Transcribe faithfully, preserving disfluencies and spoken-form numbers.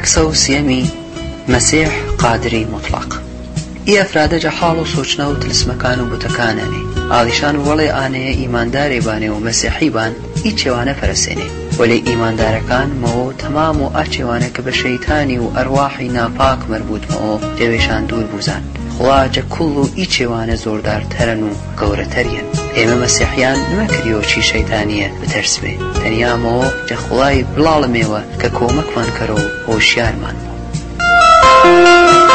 عکسە و سیەمی مەسیح قادری مطلق. ئی ئەفرادە جەحاڵ و سوچنە و تلسمەکان و بوتەکانەنێ ئاڵیشان و وەڵێ ئانەیە ئیماندارێ بانێ و مەسیحی بان ئی چێوانە فەرسێنێ وەلێ ئیماندارەکان مەوە تەمام و ئاچێوانە کە بە شەیتانی و ئەرواحی ناپاک مەربوطمەوە لەوێشان دوور بوزان. خواجە کوڵ و ئی چێوانە زۆردارتەرن و گەورەتەریەن. ئێمە مەسیحیان نمەکریۆچی شەیتانیە بتەرسبێ تەنیامەوە جە خوڵای بڵاڵمێوە کە کۆمەکمان کەرە و هۆشیارمان بوو.